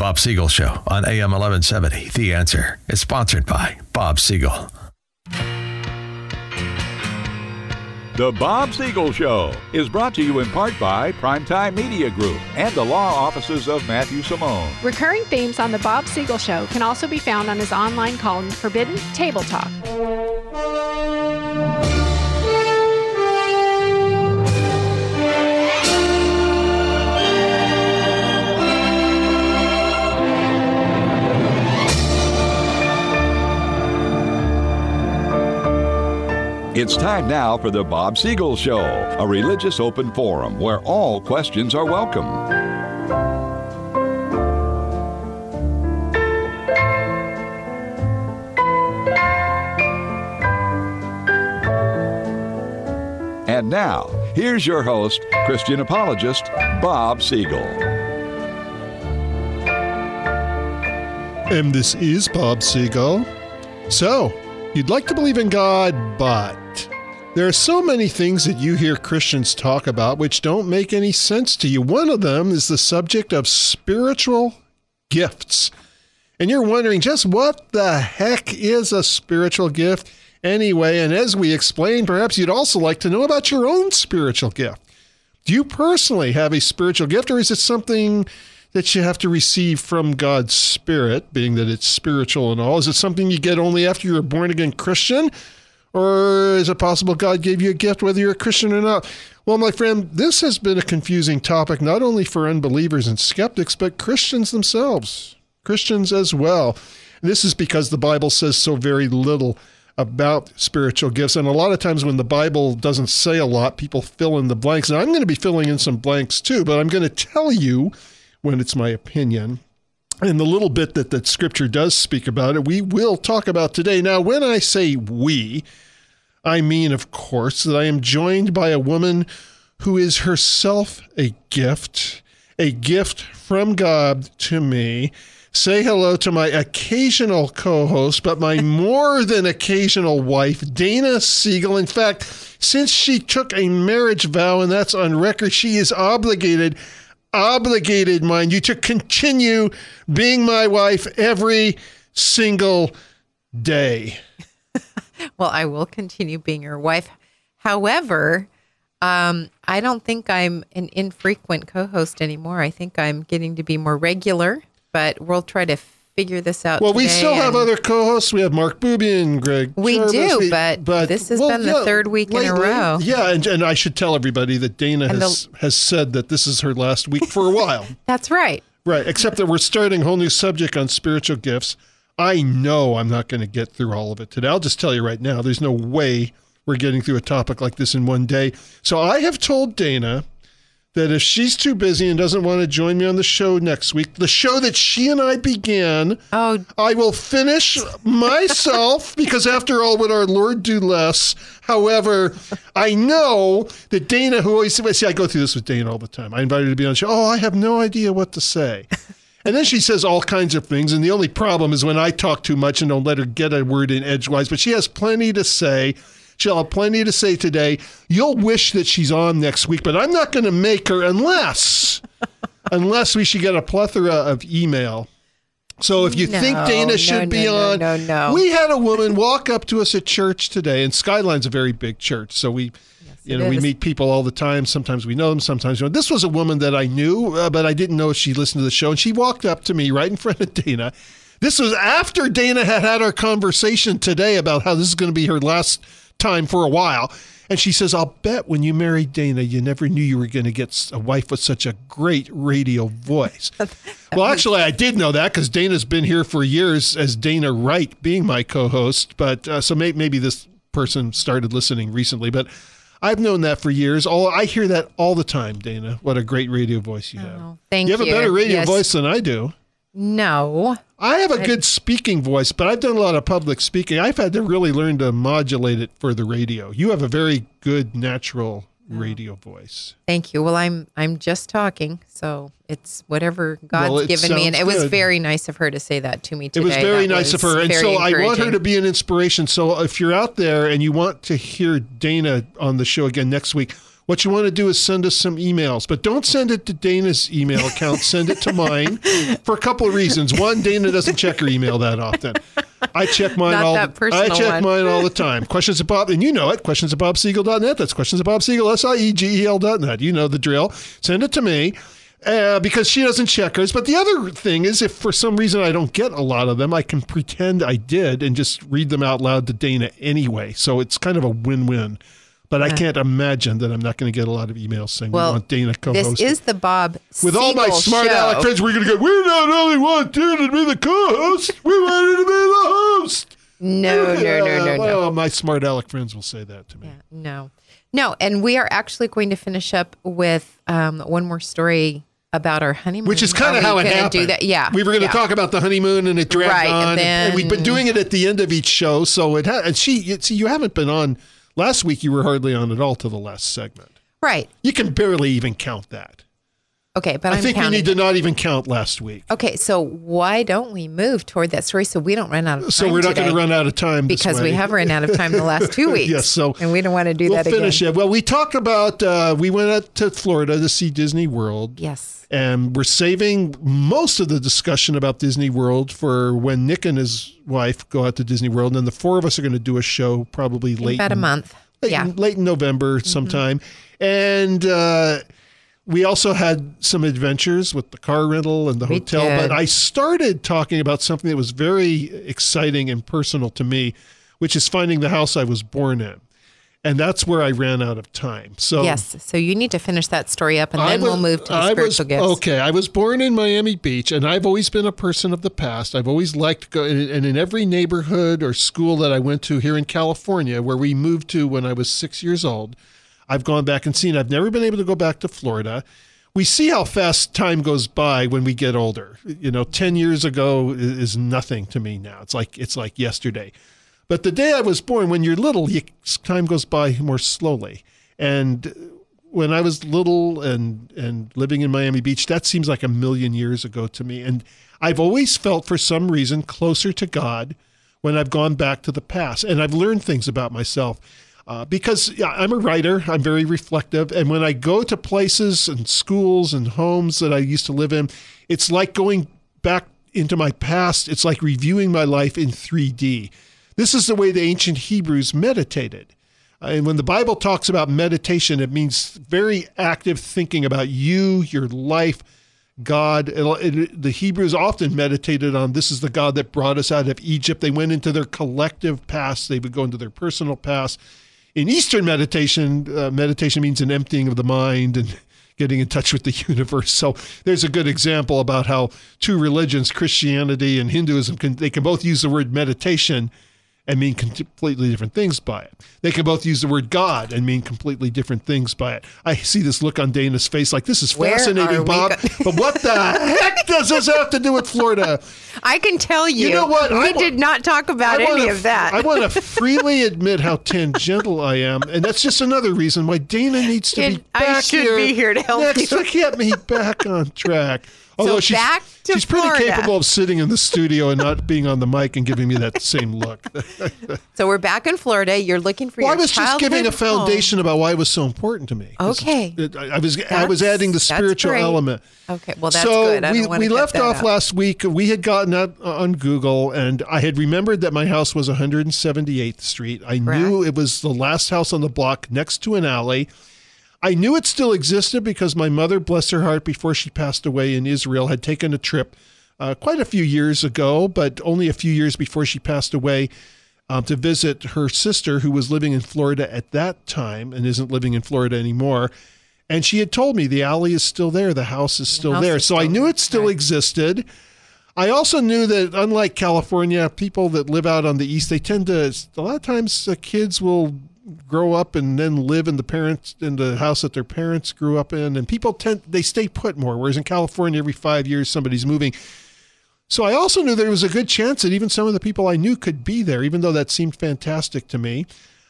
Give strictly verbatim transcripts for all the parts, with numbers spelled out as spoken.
Bob Siegel Show on A M eleven seventy. The Answer is sponsored by Bob Siegel. The Bob Siegel Show is brought to you in part by Primetime Media Group and the law offices of Matthew Simone. Recurring themes on The Bob Siegel Show can also be found on his online column, Forbidden Table Talk. It's time now for the Bob Siegel Show, a religious open forum where all questions are welcome. And now, here's your host, Christian apologist, Bob Siegel. And this is Bob Siegel. So, you'd like to believe in God, but there are so many things that you hear Christians talk about which don't make any sense to you. One of them is the subject of spiritual gifts. And you're wondering just what the heck is a spiritual gift anyway? And as we explained, perhaps you'd also like to know about your own spiritual gift. Do you personally have a spiritual gift, or is it something that you have to receive from God's Spirit, being that it's spiritual and all? Is it something you get only after you're a born-again Christian? Or is it possible God gave you a gift whether you're a Christian or not? Well, my friend, this has been a confusing topic not only for unbelievers and skeptics, but Christians themselves, Christians as well. And this is because the Bible says so very little about spiritual gifts. And a lot of times when the Bible doesn't say a lot, people fill in the blanks. And I'm going to be filling in some blanks too, but I'm going to tell you when it's my opinion. And the little bit that the scripture does speak about it, we will talk about today. Now, when I say we, I mean, of course, that I am joined by a woman who is herself a gift, a gift from God to me. Say hello to my occasional co-host, but my more than occasional wife, Dana Siegel. In fact, since she took a marriage vow, and that's on record, she is obligated obligated, mind you, to continue being my wife every single day. Well, I will continue being your wife. However, um, I don't think I'm an infrequent co-host anymore. I think I'm getting to be more regular, but we'll try to figure this out Well, today. we still have other co-hosts. We have Mark Booby and Greg We Jarvis. do, We, but, but this has well, been the yeah, third week lately, in a row. Yeah, and, and I should tell everybody that Dana And has, the, has said that this is her last week for a while. That's right. Right, except that we're starting a whole new subject on spiritual gifts. I know I'm not going to get through all of it today. I'll just tell you right now, there's no way we're getting through a topic like this in one day. So I have told Dana that if she's too busy and doesn't want to join me on the show next week, the show that she and I began, oh. I will finish myself, because after all, would our Lord do less? However, I know that Dana, who always, see, I go through this with Dana all the time. I invited her to be on the show. Oh, I have no idea what to say. And then she says all kinds of things, and the only problem is when I talk too much and don't let her get a word in edgewise, but she has plenty to say. She'll have plenty to say today. You'll wish that she's on next week, but I'm not going to make her unless, unless we should get a plethora of email. So if you no, think Dana should no, be no, on, no, no, no. We had a woman walk up to us at church today, and Skyline's a very big church, so we, yes, you know, we is. meet people all the time. Sometimes we know them, sometimes we don't. This was a woman that I knew, uh, but I didn't know if she listened to the show, and she walked up to me right in front of Dana. This was after Dana had had our conversation today about how this is going to be her last time for a while. And she says, I'll bet when you married Dana, you never knew you were going to get a wife with such a great radio voice. Well, actually, I did know that because Dana's been here for years as Dana Wright being my co-host. But uh, so may- maybe this person started listening recently, but I've known that for years. All I hear that all the time, Dana. What a great radio voice you have. Oh, thank you have you. a better radio yes. voice than I do. No. I have a good speaking voice, but I've done a lot of public speaking. I've had to really learn to modulate it for the radio. You have a very good natural radio voice. Thank you. Well, I'm I'm just talking, so it's whatever God's Well, it given me, and it was sounds good. very nice of her to say that to me today. It was very That nice was of her, and very so I want her encouraging. to be an inspiration. So if you're out there and you want to hear Dana on the show again next week, what you want to do is send us some emails, but don't send it to Dana's email account. Send it to mine for a couple of reasons. One, Dana doesn't check her email that often. I check mine Not all. that personal I check one. mine all the time. Questions at Bob, and you know it. Questions at bob siegel dot net. That's questions at bob siegel, S I E G E L dot net. You know the drill. Send it to me. Uh, because she doesn't check hers. But the other thing is, if for some reason I don't get a lot of them, I can pretend I did and just read them out loud to Dana anyway. So it's kind of a win-win. But I can't imagine that I'm not going to get a lot of emails saying Well, we want Dana co-hosting. This is the Bob With all my Siegel smart show. aleck friends, we're going to go, we not only want Dana to be the co-host, we want her to be the host. No, no, no, no, no. Well, my smart aleck friends will say that to me. Yeah, no. No, and we are actually going to finish up with um, one more story about our honeymoon. Which is kind Are of we how it gonna happened. Do that? Yeah. We were going to yeah. talk about the honeymoon and it dragged Right, on. and And, and we've been then- doing it at the end of each show. So it had, and she, you, see, you haven't been on, last week you were hardly on at all to the last segment. Right. You can barely even count that. Okay, but I I'm think counting. we need to not even count last week. Okay, so why don't we move toward that story so we don't run out of time So we're not going today? to run out of time this Because we way. have run out of time the last two weeks. Yes, so and we don't want to do we'll that finish again. it. Well, we talked about, uh, we went out to Florida to see Disney World. Yes. And we're saving most of the discussion about Disney World for when Nick and his wife go out to Disney World. And then the four of us are going to do a show probably In late. about a in- month. Late, yeah. in, late in November sometime. Mm-hmm. And uh, we also had some adventures with the car rental and the We hotel. did. But I started talking about something that was very exciting and personal to me, which is finding the house I was born in. And that's where I ran out of time. So Yes. So you need to finish that story up and I then was- we'll move to the I spiritual was, gifts. Okay, I was born in Miami Beach, and I've always been a person of the past. I've always liked to go, and and in every neighborhood or school that I went to here in California, where we moved to when I was six years old, I've gone back and seen. I've never been able to go back to Florida. We see how fast time goes by when we get older. You know, ten years ago is is nothing to me now. It's like it's like yesterday. But the day I was born, when you're little, you, time goes by more slowly. And when I was little and, and living in Miami Beach, that seems like a million years ago to me. And I've always felt, for some reason, closer to God when I've gone back to the past. And I've learned things about myself. Uh, because yeah, I'm a writer, I'm very reflective. And when I go to places and schools and homes that I used to live in, it's like going back into my past. It's like reviewing my life in three D. This is the way the ancient Hebrews meditated. Uh, and when the Bible talks about meditation, it means very active thinking about you, your life, God. It, it, the Hebrews often meditated on, this is the God that brought us out of Egypt. They went into their collective past. They would go into their personal past. In Eastern meditation, uh, meditation means an emptying of the mind and getting in touch with the universe. So there's a good example about how two religions, Christianity and Hinduism, can, they can both use the word meditation and mean completely different things by it. They can both use the word God and mean completely different things by it. I see this look on Dana's face like, this is Where are fascinating, we Bob. go- But what the heck does this have to do with Florida? I can tell you, You know what? we I wa- did not talk about I any wanna- of that. I want to freely admit how tangential I am, and that's just another reason why Dana needs to Kid, be back I should here be here to help next you. to get me back on track. Although she's, back to she's pretty Florida. capable of sitting in the studio and not being on the mic and giving me that same look. So we're back in Florida. You're looking for Well, I your was just giving a childhood home. foundation about why it was so important to me. 'Cause Okay. it- I I was I was adding the That's- that's spiritual great. element. Okay, well, that's so good. I we, don't wanna we cut left that off out. last week. We had gotten out on Google, and I had remembered that my house was one hundred seventy-eighth Street. I knew it was the last house on the block next to an alley. I knew it still existed because my mother, bless her heart, before she passed away in Israel, had taken a trip uh, quite a few years ago, but only a few years before she passed away, um, to visit her sister who was living in Florida at that time and isn't living in Florida anymore. And she had told me the alley is still there. The house is still house there. is So I still knew there, it still right. existed. I also knew that unlike California, people that live out on the East, they tend to, a lot of times uh, kids will grow up and then live in the parents, in the house that their parents grew up in. And people tend, they stay put more. Whereas in California, every five years, somebody's moving. So I also knew there was a good chance that even some of the people I knew could be there, even though that seemed fantastic to me.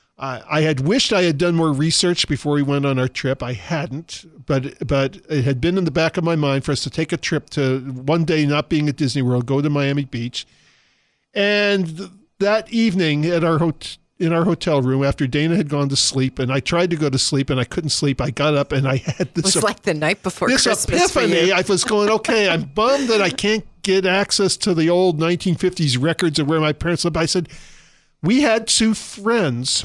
I I had wished I had done more research before we went on our trip. I hadn't, but but it had been in the back of my mind for us to take a trip to one day, not being at Disney World, go to Miami Beach. And th- that evening at our hot- in our hotel room after Dana had gone to sleep, and I tried to go to sleep, and I couldn't sleep. I got up, and I had this... It was like the night before this Christmas epiphany. for you. I was going, okay, I'm bummed that I can't get access to the old nineteen fifties records of where my parents lived. I said, we had two friends,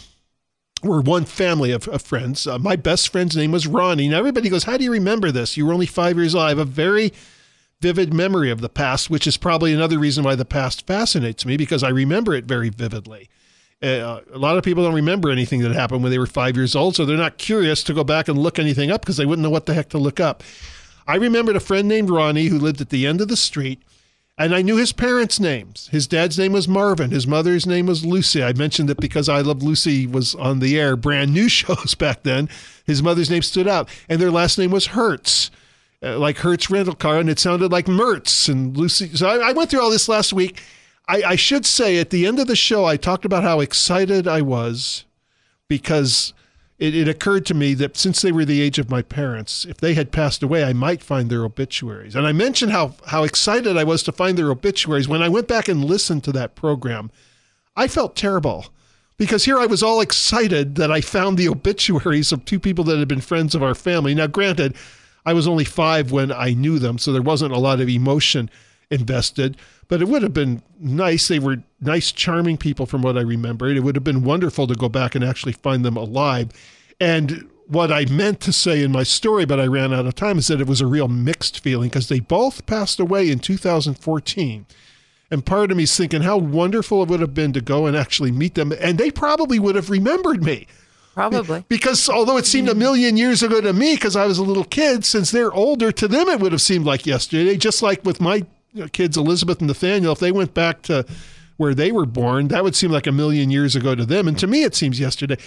or one family of, of friends. Uh, my best friend's name was Ronnie. Now, everybody goes, how do you remember this? You were only five years old. I have a very vivid memory of the past, which is probably another reason why the past fascinates me, because I remember it very vividly. Uh, a lot of people don't remember anything that happened when they were five years old, so they're not curious to go back and look anything up because they wouldn't know what the heck to look up. I remembered a friend named Ronnie who lived at the end of the street, and I knew his parents' names. His dad's name was Marvin. His mother's name was Lucy. I mentioned it because I Love Lucy was on the air, brand new shows back then. His mother's name stood out, and their last name was Hertz, uh, like Hertz Rental Car, and it sounded like Mertz and Lucy. So I, I went through all this last week. I, I should say at the end of the show, I talked about how excited I was because it, it occurred to me that since they were the age of my parents, if they had passed away, I might find their obituaries. And I mentioned how, how excited I was to find their obituaries. When I went back and listened to that program, I felt terrible because here I was all excited that I found the obituaries of two people that had been friends of our family. Now, granted, I was only five when I knew them, so there wasn't a lot of emotion invested, but it would have been nice. They were nice, charming people from what I remembered. It would have been wonderful to go back and actually find them alive. And what I meant to say in my story, but I ran out of time, is that it was a real mixed feeling because they both passed away in two thousand fourteen. And part of me is thinking how wonderful it would have been to go and actually meet them. And they probably would have remembered me. Probably. Because although it seemed a million years ago to me because I was a little kid, since they're older, to them it would have seemed like yesterday. Just like with my kids, Elizabeth and Nathaniel, if they went back to where they were born, that would seem like a million years ago to them. And to me, it seems yesterday.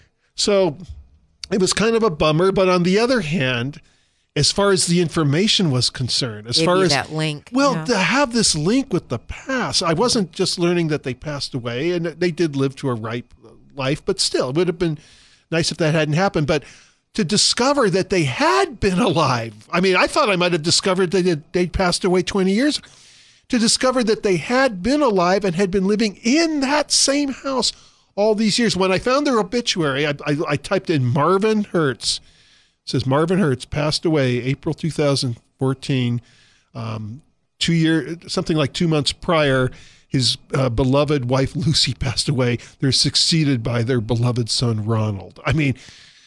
So it was kind of a bummer. But on the other hand, as far as the information was concerned, as Give far you as that link. well, yeah. to have this link with the past, I wasn't just learning that they passed away and they did live to a ripe life, but still, it would have been nice if that hadn't happened. But to discover that they had been alive. I mean, I thought I might have discovered that they'd passed away twenty years. To discover that they had been alive and had been living in that same house all these years. When I found their obituary, I, I, I typed in Marvin Hertz. It says Marvin Hertz passed away April two thousand fourteen. Um, two year, something like two months prior, his uh, beloved wife Lucy passed away. They're succeeded by their beloved son Ronald. I mean,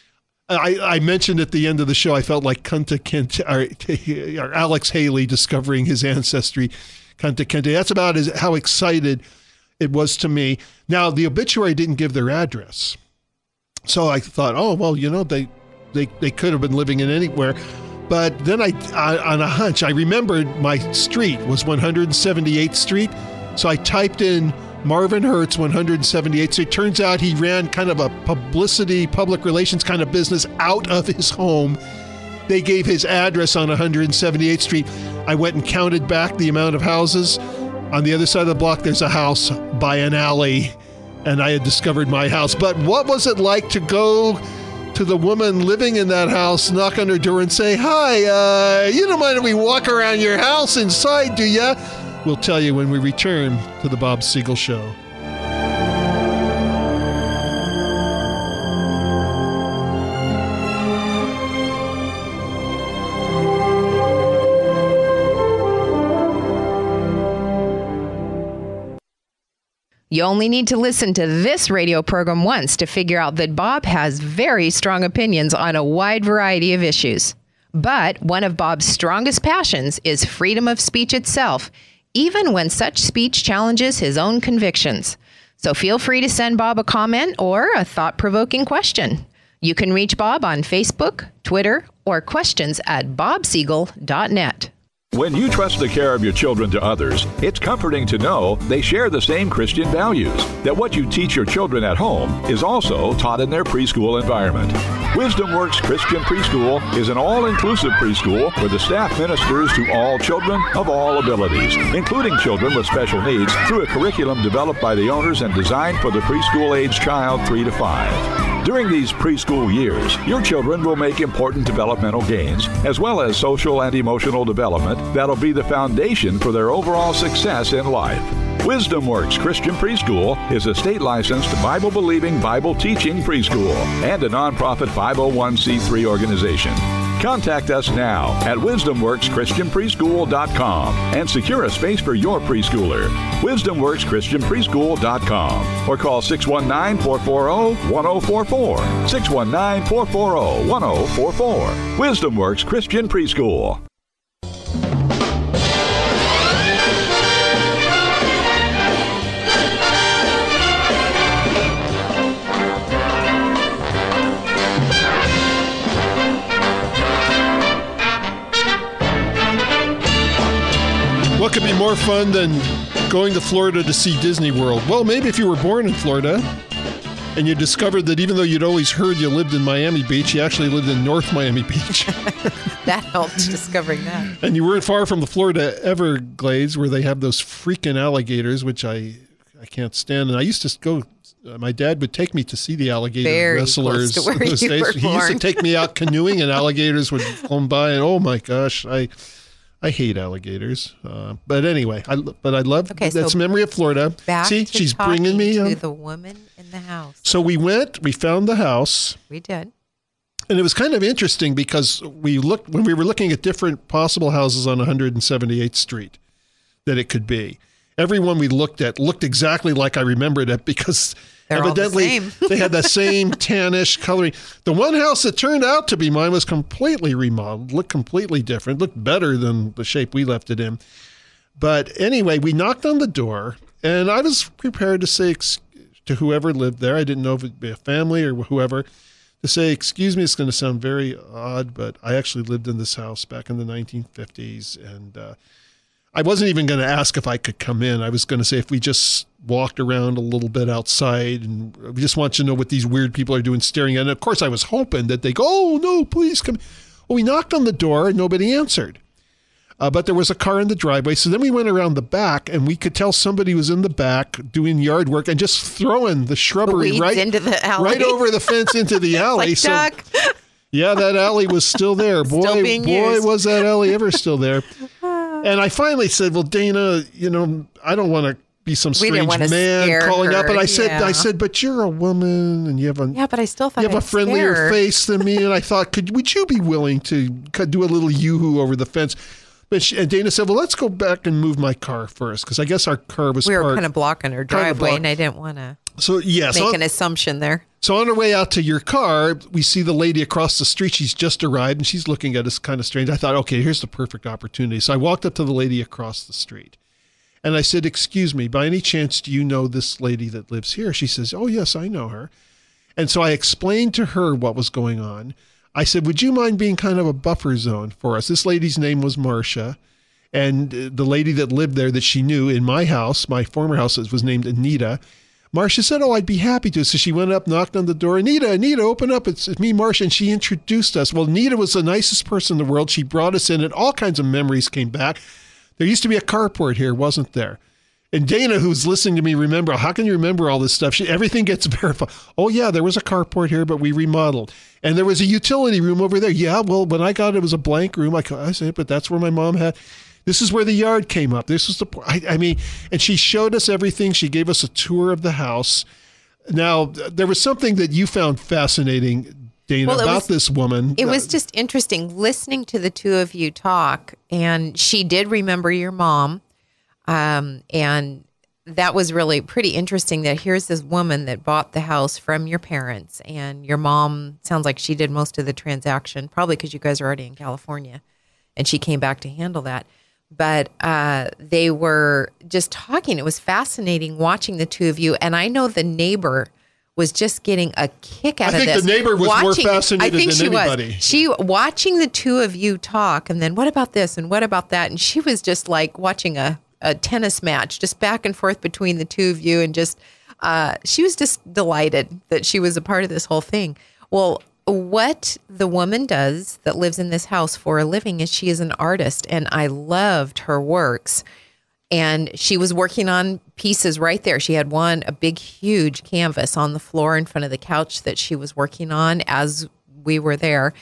I, I mentioned at the end of the show, I felt like Kunta Kinte, or, or Alex Haley discovering his ancestry, Kunta Kinte. That's about as, how excited it was to me. Now, the obituary didn't give their address. So I thought, oh, well, you know, they they, they could have been living in anywhere. But then I, I, on a hunch, I remembered my street was one hundred seventy-eighth Street. So I typed in Marvin Hertz, one hundred seventy-eighth. So it turns out he ran kind of a publicity, public relations kind of business out of his home. They gave his address on one hundred seventy-eighth Street. I went and counted back the amount of houses. On the other side of the block, there's a house by an alley, and I had discovered my house. But what was it like to go to the woman living in that house, knock on her door and say, hi, uh, you don't mind if we walk around your house inside, do ya? We'll tell you when we return to the Bob Siegel Show. You only need to listen to this radio program once to figure out that Bob has very strong opinions on a wide variety of issues. But one of Bob's strongest passions is freedom of speech itself, even when such speech challenges his own convictions. So feel free to send Bob a comment or a thought-provoking question. You can reach Bob on Facebook, Twitter, or questions at bob siegel dot net. When you trust the care of your children to others, it's comforting to know they share the same Christian values, that what you teach your children at home is also taught in their preschool environment. Wisdom Works Christian Preschool is an all-inclusive preschool where the staff ministers to all children of all abilities, including children with special needs, through a curriculum developed by the owners and designed for the preschool-age child three to five. During these preschool years, your children will make important developmental gains, as well as social and emotional development that'll be the foundation for their overall success in life. Wisdom Works Christian Preschool is a state-licensed, Bible-believing, Bible-teaching preschool and a nonprofit five oh one c three organization. Contact us now at wisdom works christian preschool dot com and secure a space for your preschooler. wisdom works christian preschool dot com or call six one nine, four four zero, one zero four four. six one nine, four four zero, one zero four four. Wisdom Works Christian Preschool. What could be more fun than going to Florida to see Disney World? Well, maybe if you were born in Florida and you discovered that even though you'd always heard you lived in Miami Beach, you actually lived in North Miami Beach. That helped discovering that. And you weren't far from the Florida Everglades where they have those freaking alligators, which I I can't stand. And I used to go, uh, my dad would take me to see the alligator Very wrestlers. close to where those you days. were He used to born. take me out canoeing and alligators would come by. And oh my gosh, I... I hate alligators, uh, but anyway, I but I love Okay, that's so memory of Florida. Back See, to she's talking bringing me. to Um, the woman in the house. so we went, we found the house, We did. and it was kind of interesting because we looked when we were looking at different possible houses on one hundred seventy-eighth Street that it could be. Everyone we looked at looked exactly like I remembered it because They're all the evidently same. they had the same tannish coloring. The one house that turned out to be mine was completely remodeled, looked completely different, looked better than the shape we left it in. But anyway, we knocked on the door, and I was prepared to say ex- to whoever lived there, I didn't know if it'd be a family or whoever, to say, excuse me, it's going to sound very odd, but I actually lived in this house back in the nineteen fifties, and uh, I wasn't even going to ask if I could come in. I was going to say if we just walked around a little bit outside, and we just want you to know what these weird people are doing staring at. And of course, I was hoping that they go, oh, no, please come. Well, we knocked on the door and nobody answered. Uh, but there was a car in the driveway. So then we went around the back and we could tell somebody was in the back doing yard work and just throwing the shrubbery Weeds right, into the alley. right over the fence into the alley. Like so duck. yeah, that alley was still there. Boy, Still being boy, used. was that alley ever still there. And I finally said, well, Dana, you know, I don't want to be some We didn't strange wanna man scare calling up. her, And I said, yeah. I said, but you're a woman and you have a, Yeah, but I still thought you have a I'd friendlier scare her. face than me. And I thought, could would you be willing to could do a little yoo-hoo over the fence? But she, and Dana said, well, let's go back and move my car first. Because I guess our car was We were parked. kind of blocking her Kind of driveway, block- and I didn't want to So, yeah. make So, an assumption there. so on our way out to your car, we see the lady across the street. She's just arrived and she's looking at us kind of strange. I thought, okay, here's the perfect opportunity. So I walked up to the lady across the street and I said, excuse me, by any chance, do you know this lady that lives here? She says, oh, yes, I know her. And so I explained to her what was going on. I said, would you mind being kind of a buffer zone for us? This lady's name was Marcia. And uh, the lady that lived there that she knew in my house, my former house, was named Anita. Marcia said, oh, I'd be happy to. So she went up, knocked on the door. Anita, Anita, open up. It's, it's me, Marcia. And she introduced us. Well, Anita was the nicest person in the world. She brought us in and all kinds of memories came back. There used to be a carport here, wasn't there? And Dana, who's listening to me, remember, how can you remember all this stuff? She, everything gets verified. Oh, yeah, there was a carport here, but we remodeled. And there was a utility room over there. Yeah, well, when I got it, it was a blank room. I, I said, but that's where my mom had. This is where the yard came up. This was the, I, I mean, and she showed us everything. She gave us a tour of the house. Now, there was something that you found fascinating, Dana, Well, it about was- this woman. It was just interesting listening to the two of you talk, and she did remember your mom, um, and that was really pretty interesting. That here's this woman that bought the house from your parents, and your mom sounds like she did most of the transaction, probably because you guys are already in California, and she came back to handle that. But uh, they were just talking. It was fascinating watching the two of you, and I know the neighbor was just getting a kick out I of think this. the neighbor was more Watching- fascinated I think than she anybody. Was. She watching the two of you talk, and then what about this and what about that? And she was just like watching a, a tennis match, just back and forth between the two of you, and just uh, she was just delighted that she was a part of this whole thing. Well, what the woman does that lives in this house for a living is she is an artist, and I loved her works. And she was working on pieces right there. She had one, a big, huge canvas on the floor in front of the couch that she was working on as we were there.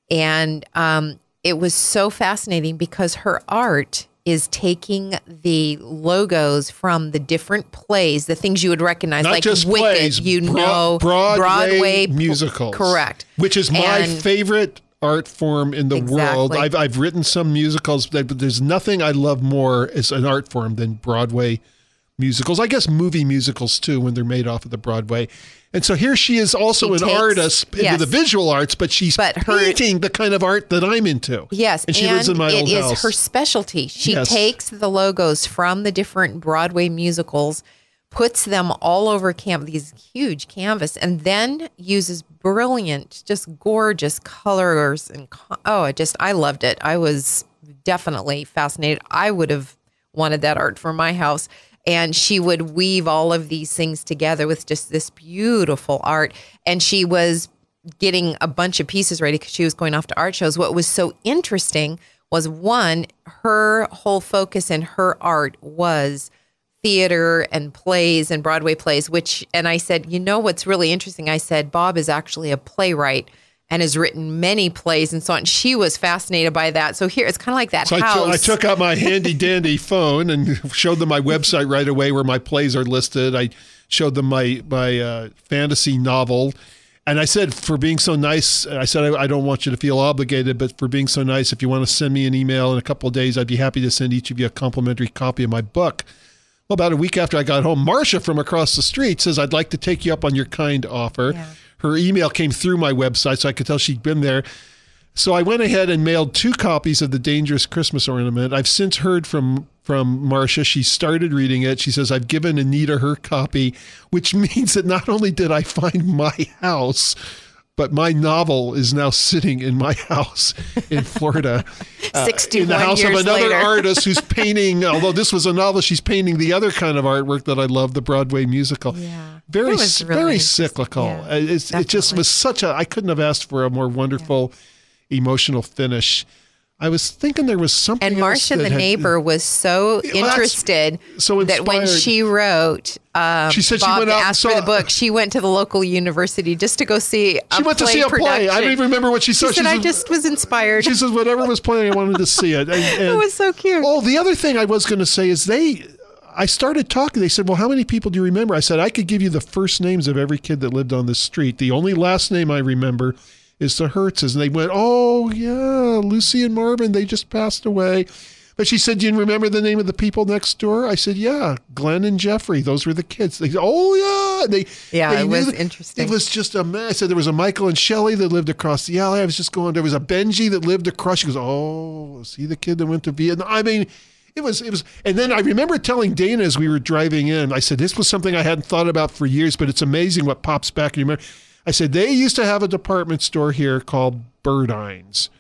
And um, it was so fascinating because her art is taking the logos from the different plays, the things you would recognize, Not like just Wicked, plays, you Bro- know, Broadway, Broadway musicals. Correct. Which is my And- favorite art form in the Exactly. world. I've I've written some musicals, but there's nothing I love more as an art form than Broadway musicals. I guess movie musicals too, when they're made off of the Broadway. And so here she is also She an takes- artist into yes. the visual arts, but she's But her- painting the kind of art that I'm into. Yes, And she lives in my it old is house. her specialty. She Yes. takes the logos from the different Broadway musicals, puts them all over camp, these huge canvas, and then uses brilliant, just gorgeous colors. And co- oh, I just, I loved it. I was definitely fascinated. I would have wanted that art for my house. And she would weave all of these things together with just this beautiful art. And she was getting a bunch of pieces ready because she was going off to art shows. What was so interesting was, one, her whole focus in her art was theater and plays and Broadway plays, which, and I said, you know what's really interesting? I said, Bob is actually a playwright and has written many plays and so on. She was fascinated by that. So here, it's kind of like that So I, house. t- I took out my handy dandy phone and showed them my website right away where my plays are listed. I showed them my my uh, fantasy novel. And I said, for being so nice, I said, I, I don't want you to feel obligated, but for being so nice, if you want to send me an email in a couple of days, I'd be happy to send each of you a complimentary copy of my book. Well, about a week after I got home, Marcia from across the street says, I'd like to take you up on your kind offer. Yeah. Her email came through my website, so I could tell she'd been there. So I went ahead and mailed two copies of The Dangerous Christmas Ornament. I've since heard from from Marcia. She started reading it. She says, I've given Anita her copy, which means that not only did I find my house, but my novel is now sitting in my house in Florida. uh, sixty-one in the house years of another later. artist who's painting, although this was a novel, she's painting the other kind of artwork that I love, the Broadway musical. Yeah. Very, It was really very interesting. cyclical. Yeah, Uh, it's, it just definitely. was such a, I couldn't have asked for a more wonderful emotional finish. I was thinking there was something And else Marcia, that the had- neighbor, was so that's interested so that when inspired. she wrote, um, She said she Bob went out and asked for saw- the book, she went to the local university just to go see a She went to play see a play. production. I don't even remember what she saw. She said, She I said- just was inspired. She says, whatever was playing, I wanted to see it. And, It and- was so cute. Oh, the other thing I was going to say is they, I started talking. They said, well, how many people do you remember? I said, I could give you the first names of every kid that lived on this street. The only last name I remember is the Hertzes. And they went, oh, yeah, Lucy and Marvin, they just passed away. But she said, do you remember the name of the people next door? I said, yeah, Glenn and Jeffrey. Those were the kids. They said, oh, yeah. And they, Yeah, they it knew was that- interesting. It was just a mess. I said, there was a Michael and Shelley that lived across the alley. I was just going, there was a Benji that lived across. She goes, oh, is he the kid that went to Vietnam? I mean, it was, it was, and then I remember telling Dana as we were driving in, I said, this was something I hadn't thought about for years, but it's amazing what pops back. And you remember, I said, they used to have a department store here called Burdines.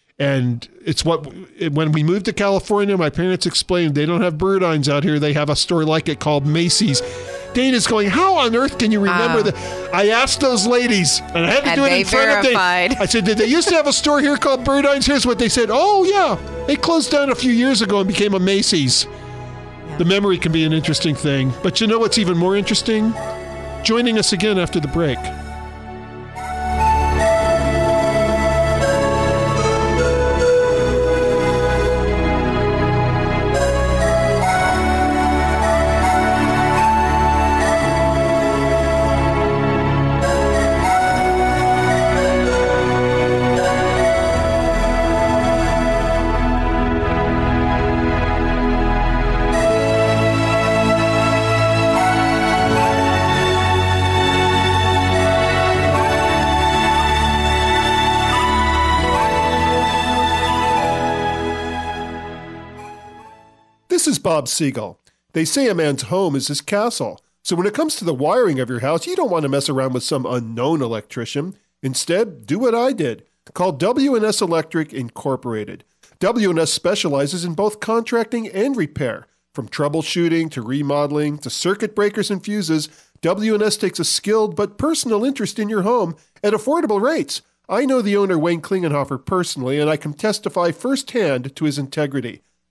And it's what, when we moved to California, my parents explained they don't have Burdines out here. They have a store like it called Macy's. Dana's going, how on earth can you remember Ah. that? I asked those ladies, and I had to And do it they in front of verified. Dana. I said, did they used to have a store here called Burdines? Here's what they said. Oh, yeah. They closed down a few years ago and became a Macy's. The memory can be an interesting thing. But you know what's even more interesting? Joining us again after the break. This is Bob Siegel. They say a man's home is his castle. So when it comes to the wiring of your house, you don't want to mess around with some unknown electrician. Instead, do what I did. Call W and S Electric Incorporated. W and S specializes in both contracting and repair. From troubleshooting to remodeling to circuit breakers and fuses, W and S takes a skilled but personal interest in your home at affordable rates. I know the owner, Wayne Klingenhofer, personally, and I can testify firsthand to his integrity.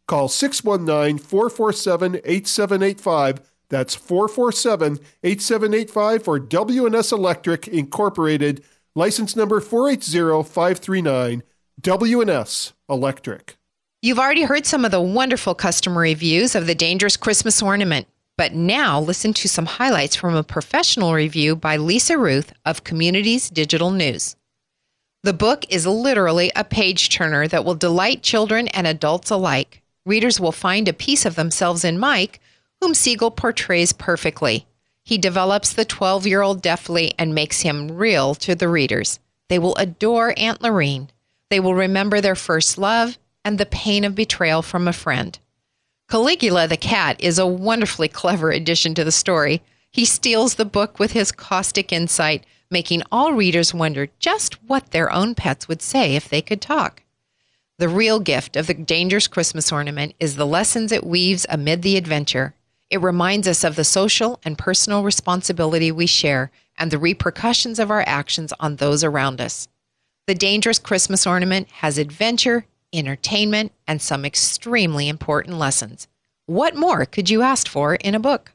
Call six one nine, four four seven, eight seven eight five. That's four four seven, eight seven eight five for W and S Electric Incorporated, license number four eight zero five three nine, W and S Electric. You've already heard some of the wonderful customer reviews of the Dangerous Christmas Ornament, but now listen to some highlights from a professional review by Lisa Ruth of Communities Digital News. The book is literally a page-turner that will delight children and adults alike. Readers will find a piece of themselves in Mike, whom Siegel portrays perfectly. He develops the twelve-year-old deftly and makes him real to the readers. They will adore Aunt Lorene. They will remember their first love and the pain of betrayal from a friend. Caligula the cat is a wonderfully clever addition to the story. He steals the book with his caustic insight, making all readers wonder just what their own pets would say if they could talk. The real gift of the Dangerous Christmas Ornament is the lessons it weaves amid the adventure. It reminds us of the social and personal responsibility we share and the repercussions of our actions on those around us. The Dangerous Christmas Ornament has adventure, entertainment, and some extremely important lessons. What more could you ask for in a book?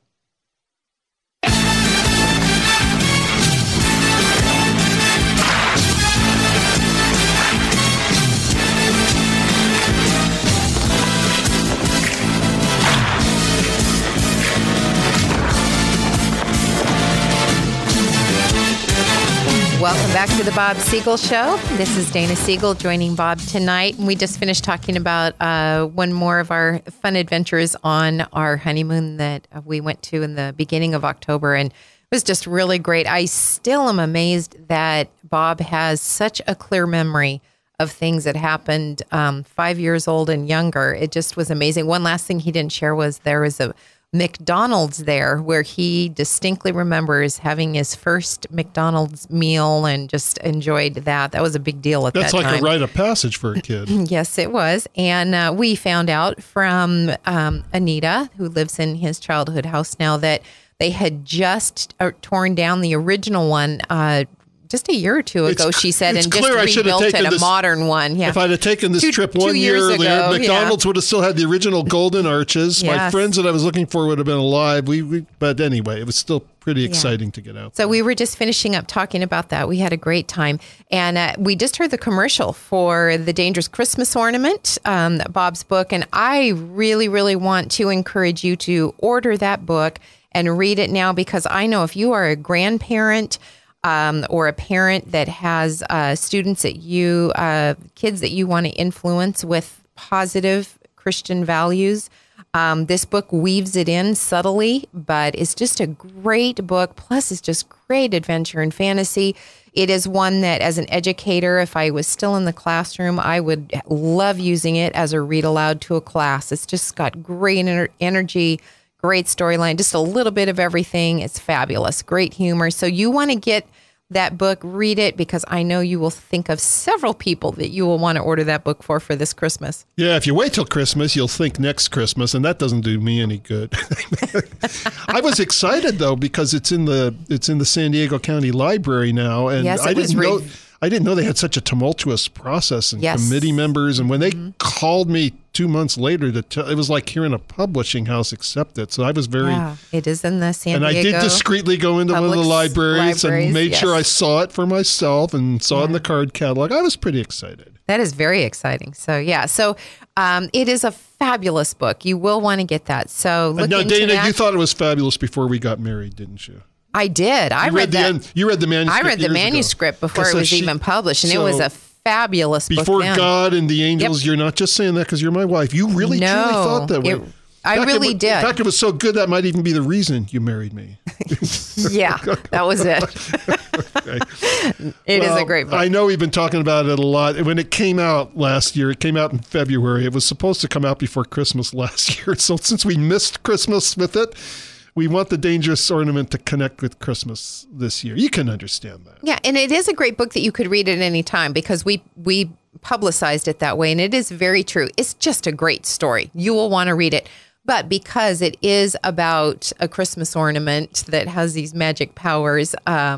Welcome back to the Bob Siegel Show. This is Dana Siegel joining Bob tonight. We just finished talking about uh, one more of our fun adventures on our honeymoon that we went to in the beginning of October, and it was just really great. I still am amazed that Bob has such a clear memory of things that happened um, five years old and younger. It just was amazing. One last thing he didn't share was there was a McDonald's there where he distinctly remembers having his first McDonald's meal and just enjoyed that. That was a big deal at That's that time. That's like a rite of passage for a kid. Yes, it was. And uh, we found out from um, Anita, who lives in his childhood house now, that they had just uh, torn down the original one uh, just a year or two ago, it's, she said, and just rebuilt it, a this, modern one. Yeah. If I'd have taken this two, trip one year earlier, ago, McDonald's yeah. would have still had the original golden arches. Yes. My friends that I was looking for would have been alive. We, we But anyway, it was still pretty exciting yeah. to get out So there. we were just finishing up talking about that. We had a great time. And uh, we just heard the commercial for the Dangerous Christmas Ornament, um, Bob's book. And I really, really want to encourage you to order that book and read it now, because I know if you are a grandparent Um, or a parent that has uh, students that you, uh, kids that you want to influence with positive Christian values, um, this book weaves it in subtly, but it's just a great book. Plus, it's just great adventure and fantasy. It is one that, as an educator, if I was still in the classroom, I would love using it as a read aloud to a class. It's just got great ener- energy. Great storyline, just a little bit of everything. It's fabulous. Great humor. So you want to get that book, read it, because I know you will think of several people that you will want to order that book for for this Christmas. Yeah, if you wait till Christmas, you'll think next Christmas, and that doesn't do me any good. I was excited, though, because it's in the it's in the San Diego County Library now, and yes, I didn't re- know I didn't know they had such a tumultuous process and yes. committee members. And when they mm-hmm. called me two months later to tell, it was like hearing a publishing house accept it. So I was very, yeah, it is in the San and Diego. And I did discreetly go into one of the libraries, libraries and made yes. sure I saw it for myself and saw yeah. it in the card catalog. I was pretty excited. That is very exciting. So yeah, so um, it is a fabulous book. You will want to get that. So look now, into Dana, that. you thought it was fabulous before we got married, didn't you? I did. I you read, read that. the end, you read the manuscript. I read the manuscript ago. before it was she, even published, and so it was a fabulous book. Before then. God and the angels, yep. You're not just saying that because you're my wife. You really, no, truly thought that way. It, I fact, really it, did. In fact, it was so good that might even be the reason you married me. Yeah, that was it. Okay. It well, is a great book. I know we've been talking about it a lot. When it came out last year, it came out in February. It was supposed to come out before Christmas last year. So since we missed Christmas with it, we want the Dangerous Ornament to connect with Christmas this year. You can understand that. Yeah, and it is a great book that you could read at any time because we we publicized it that way, and it is very true. It's just a great story. You will want to read it. But because it is about a Christmas ornament that has these magic powers, um,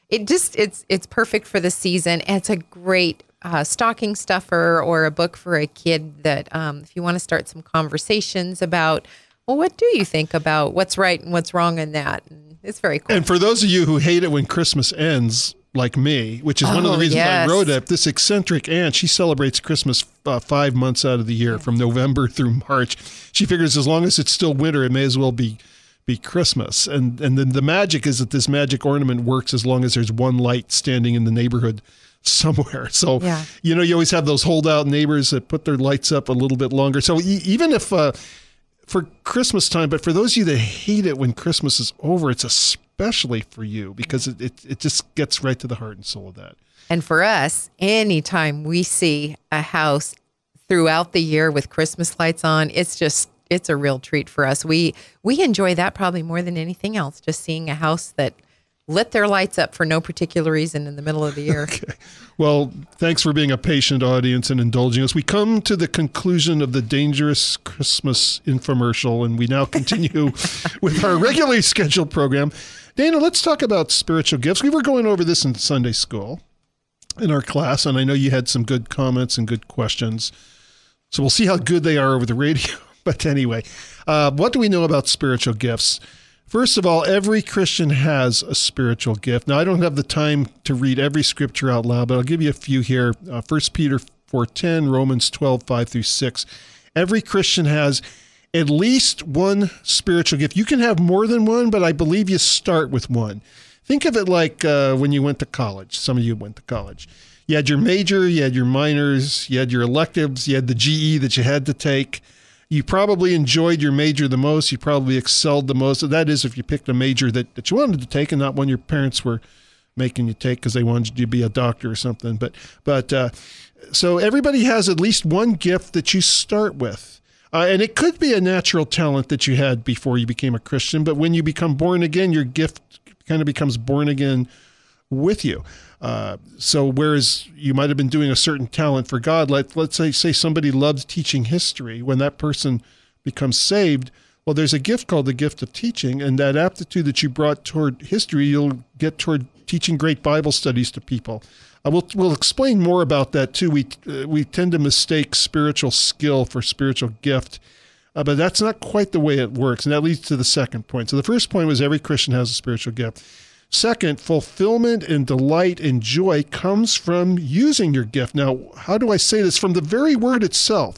it just it's it's perfect for the season. And it's a great uh, stocking stuffer or a book for a kid that um, if you want to start some conversations about, well, what do you think about what's right and what's wrong in that? And it's very cool. And for those of you who hate it when Christmas ends, like me, which is one of the Oh, reasons yes. I wrote it, this eccentric aunt, she celebrates Christmas uh, five months out of the year, from November through March. She figures as long as it's still winter, it may as well be be Christmas. And and then the magic is that this magic ornament works as long as there's one light standing in the neighborhood somewhere. So, Yeah. you know, you always have those holdout neighbors that put their lights up a little bit longer. So e- even if uh, for Christmas time, but for those of you that hate it when Christmas is over, it's especially for you because it, it, it just gets right to the heart and soul of that. And for us, anytime we see a house throughout the year with Christmas lights on, it's just, it's a real treat for us. We we enjoy that probably more than anything else, just seeing a house that lit their lights up for no particular reason in the middle of the year. Okay. Well, thanks for being a patient audience and indulging us. We come to the conclusion of the dangerous Christmas infomercial, and we now continue with our regularly scheduled program. Dana, let's talk about spiritual gifts. We were going over this in Sunday school in our class, and I know you had some good comments and good questions. So we'll see how good they are over the radio. But anyway, uh, what do we know about spiritual gifts? First of all, every Christian has a spiritual gift. Now, I don't have the time to read every scripture out loud, but I'll give you a few here. Uh, First Peter four ten, Romans twelve, five through six. Every Christian has at least one spiritual gift. You can have more than one, but I believe you start with one. Think of it like uh, when you went to college. Some of you went to college. You had your major, you had your minors, you had your electives, you had the G E that you had to take. You probably enjoyed your major the most. You probably excelled the most. That is, if you picked a major that, that you wanted to take and not one your parents were making you take because they wanted you to be a doctor or something. But but uh, so everybody has at least one gift that you start with. Uh, and it could be a natural talent that you had before you became a Christian. But when you become born again, your gift kind of becomes born again with you. Uh, so whereas you might have been doing a certain talent for God, like let's say say somebody loves teaching history, when that person becomes saved, well, there's a gift called the gift of teaching, and that aptitude that you brought toward history, you'll get toward teaching great Bible studies to people. Uh, we'll we'll explain more about that too. We uh, we tend to mistake spiritual skill for spiritual gift, uh, but that's not quite the way it works, and that leads to the second point. So the first point was every Christian has a spiritual gift. Second, fulfillment and delight and joy comes from using your gift. Now, how do I say this? From the very word itself.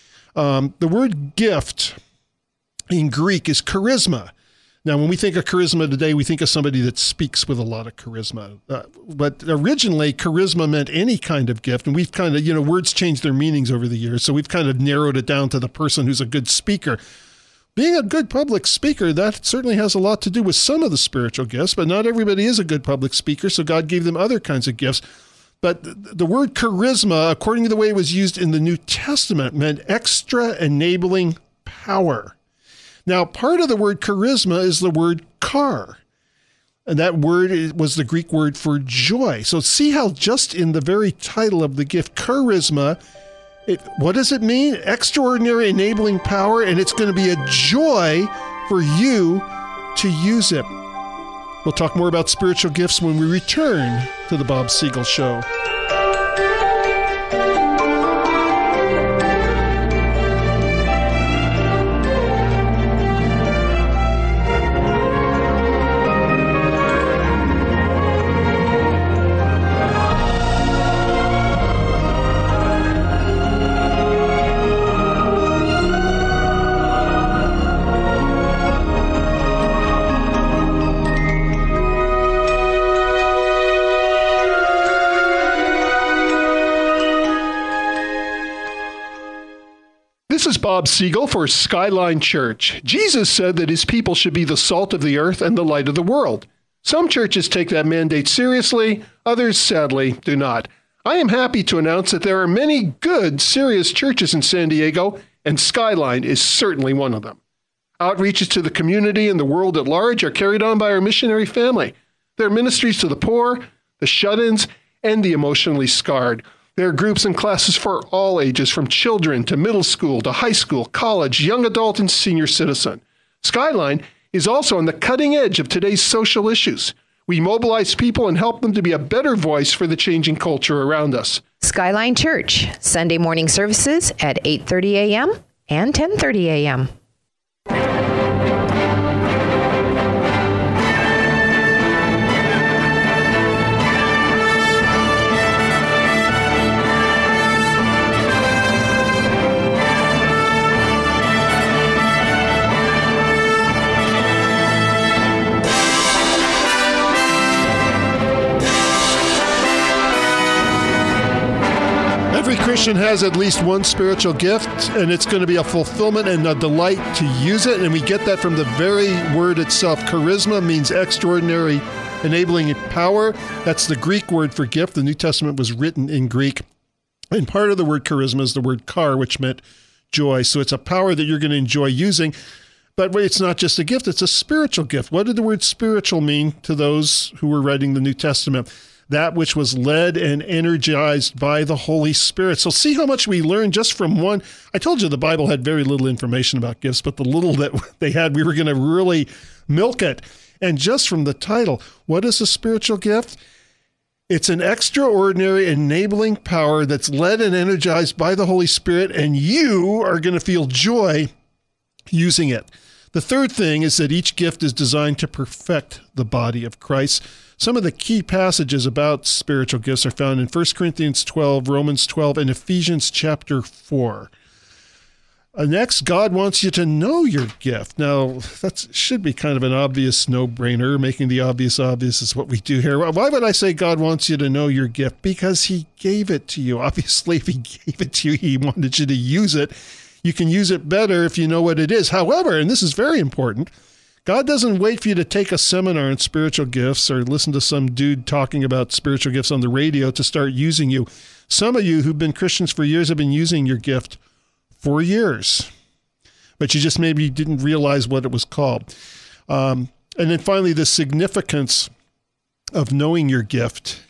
Um, the word gift in Greek is charisma. Now, when we think of charisma today, we think of somebody that speaks with a lot of charisma. Uh, but originally, charisma meant any kind of gift. And we've kind of, you know, words change their meanings over the years. So we've kind of narrowed it down to the person who's a good speaker. Being a good public speaker, that certainly has a lot to do with some of the spiritual gifts, but not everybody is a good public speaker, so God gave them other kinds of gifts. But the word charisma, according to the way it was used in the New Testament, meant extra enabling power. Now, part of the word charisma is the word char, and that word was the Greek word for joy. So see how just in the very title of the gift, charisma, It, what does it mean? Extraordinary enabling power, and it's going to be a joy for you to use it. We'll talk more about spiritual gifts when we return to the Bob Siegel Show. This is Bob Siegel for Skyline Church. Jesus said that his people should be the salt of the earth and the light of the world. Some churches take that mandate seriously, others, sadly, do not. I am happy to announce that there are many good, serious churches in San Diego, and Skyline is certainly one of them. Outreaches to the community and the world at large are carried on by our missionary family. There are ministries to the poor, the shut-ins, and the emotionally scarred. There are groups and classes for all ages, from children to middle school to high school, college, young adult, and senior citizen. Skyline is also on the cutting edge of today's social issues. We mobilize people and help them to be a better voice for the changing culture around us. Skyline Church, Sunday morning services at eight thirty a.m. and ten thirty a.m. Every Christian has at least one spiritual gift, and it's going to be a fulfillment and a delight to use it. And we get that from the very word itself. Charisma means extraordinary, enabling power. That's the Greek word for gift. The New Testament was written in Greek. And part of the word charisma is the word char, which meant joy. So it's a power that you're going to enjoy using. But it's not just a gift, it's a spiritual gift. What did the word spiritual mean to those who were writing the New Testament? That which was led and energized by the Holy Spirit. So see how much we learn just from one. I told you the Bible had very little information about gifts, but the little that they had, we were going to really milk it. And just from the title, what is a spiritual gift? It's an extraordinary enabling power that's led and energized by the Holy Spirit, and you are going to feel joy using it. The third thing is that each gift is designed to perfect the body of Christ. Some of the key passages about spiritual gifts are found in First Corinthians twelve, Romans twelve, and Ephesians chapter four. Uh, next, God wants you to know your gift. Now, that should be kind of an obvious no-brainer. Making the obvious obvious is what we do here. Why would I say God wants you to know your gift? Because he gave it to you. Obviously, if he gave it to you, he wanted you to use it. You can use it better if you know what it is. However, and this is very important, God doesn't wait for you to take a seminar on spiritual gifts or listen to some dude talking about spiritual gifts on the radio to start using you. Some of you who've been Christians for years have been using your gift for years, but you just maybe didn't realize what it was called. Um, and then finally, the significance of knowing your gift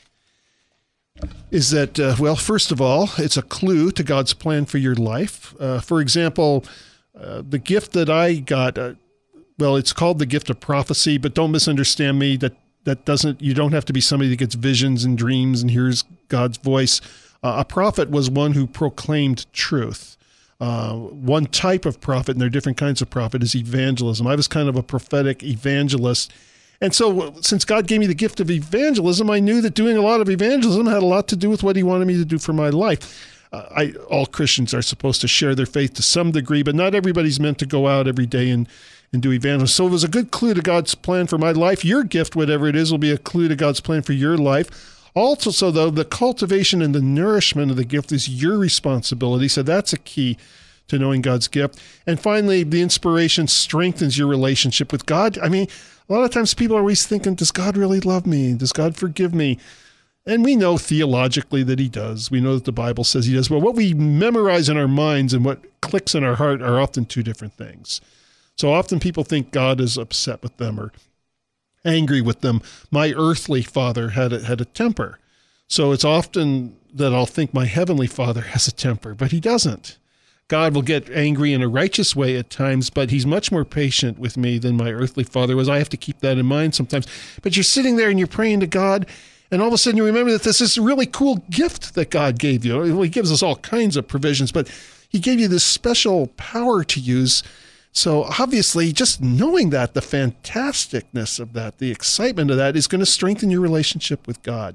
is that, uh, well, first of all, it's a clue to God's plan for your life. Uh, for example, uh, the gift that I got, uh, well, it's called the gift of prophecy, but don't misunderstand me. That that doesn't, you don't have to be somebody that gets visions and dreams and hears God's voice. Uh, a prophet was one who proclaimed truth. Uh, one type of prophet, and there are different kinds of prophet, is evangelism. I was kind of a prophetic evangelist. And so since God gave me the gift of evangelism, I knew that doing a lot of evangelism had a lot to do with what he wanted me to do for my life. Uh, I, all Christians are supposed to share their faith to some degree, but not everybody's meant to go out every day and, and do evangelism. So it was a good clue to God's plan for my life. Your gift, whatever it is, will be a clue to God's plan for your life. Also, so though, the cultivation and the nourishment of the gift is your responsibility. So that's a key to knowing God's gift. And finally, the inspiration strengthens your relationship with God. I mean, a lot of times people are always thinking, does God really love me? Does God forgive me? And we know theologically that he does. We know that the Bible says he does. But what we memorize in our minds and what clicks in our heart are often two different things. So often people think God is upset with them or angry with them. My earthly father had a, had a temper. So it's often that I'll think my heavenly Father has a temper, but he doesn't. God will get angry in a righteous way at times, but he's much more patient with me than my earthly father was. I have to keep that in mind sometimes. But you're sitting there and you're praying to God, and all of a sudden you remember that this is a really cool gift that God gave you. Well, he gives us all kinds of provisions, but he gave you this special power to use. So obviously, just knowing that, the fantasticness of that, the excitement of that is going to strengthen your relationship with God.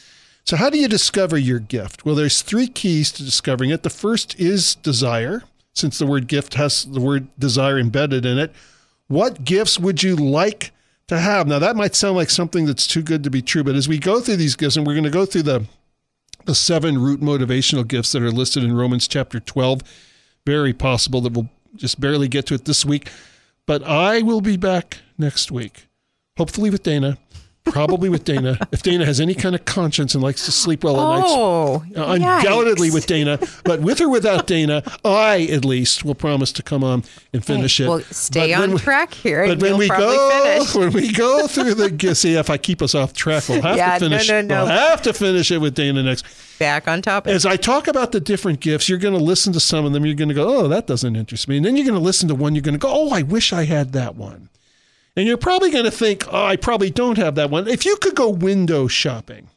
So how do you discover your gift? Well, there's three keys to discovering it. The first is desire, since the word gift has the word desire embedded in it. What gifts would you like to have? Now, that might sound like something that's too good to be true, but as we go through these gifts, and we're going to go through the, the seven root motivational gifts that are listed in Romans chapter twelve, very possible that we'll just barely get to it this week. But I will be back next week, hopefully with Dana. Probably with Dana. If Dana has any kind of conscience and likes to sleep well at oh, night. Uh, undoubtedly with Dana. But with or without Dana, I at least will promise to come on and finish it. Well, stay but on we, track here. But and when you'll we probably go, finish. when we go through the, see, if I keep us off track, we'll have yeah, to finish. No, no, no. We'll have to finish it with Dana next. Back on topic. As I talk about the different gifts, you're going to listen to some of them. You're going to go, oh, that doesn't interest me. And then you're going to listen to one. You're going to go, oh, I wish I had that one. And you're probably going to think, oh, I probably don't have that one. If you could go window shopping,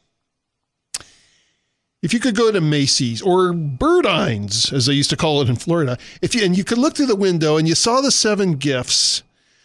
if you could go to Macy's or Burdines, as they used to call it in Florida, if you, and you could look through the window and you saw the seven gifts,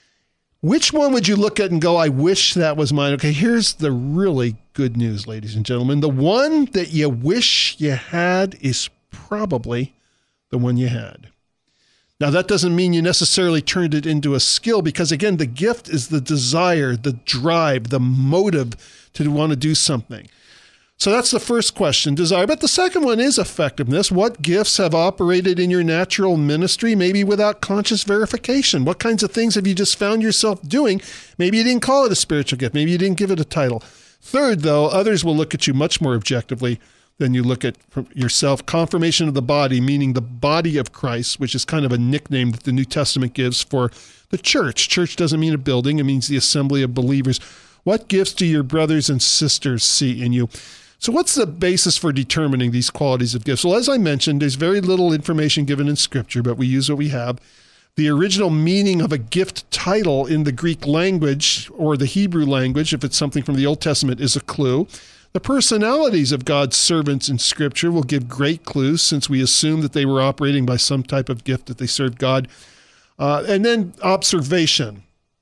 which one would you look at and go, I wish that was mine? Okay, here's the really good news, ladies and gentlemen. The one that you wish you had is probably the one you had. Now, that doesn't mean you necessarily turned it into a skill because, again, the gift is the desire, the drive, the motive to want to do something. So that's the first question, desire. But the second one is effectiveness. What gifts have operated in your natural ministry, maybe without conscious verification? What kinds of things have you just found yourself doing? Maybe you didn't call it a spiritual gift. Maybe you didn't give it a title. Third, though, others will look at you much more objectively than you look at yourself. Confirmation of the body, meaning the body of Christ, which is kind of a nickname that the New Testament gives for the church. Church doesn't mean a building. It means the assembly of believers. What gifts do your brothers and sisters see in you? So what's the basis for determining these qualities of gifts? Well, as I mentioned, there's very little information given in Scripture, but we use what we have. The original meaning of a gift title in the Greek language or the Hebrew language, if it's something from the Old Testament, is a clue. The personalities of God's servants in Scripture will give great clues since we assume that they were operating by some type of gift that they served God. Uh, and then observation.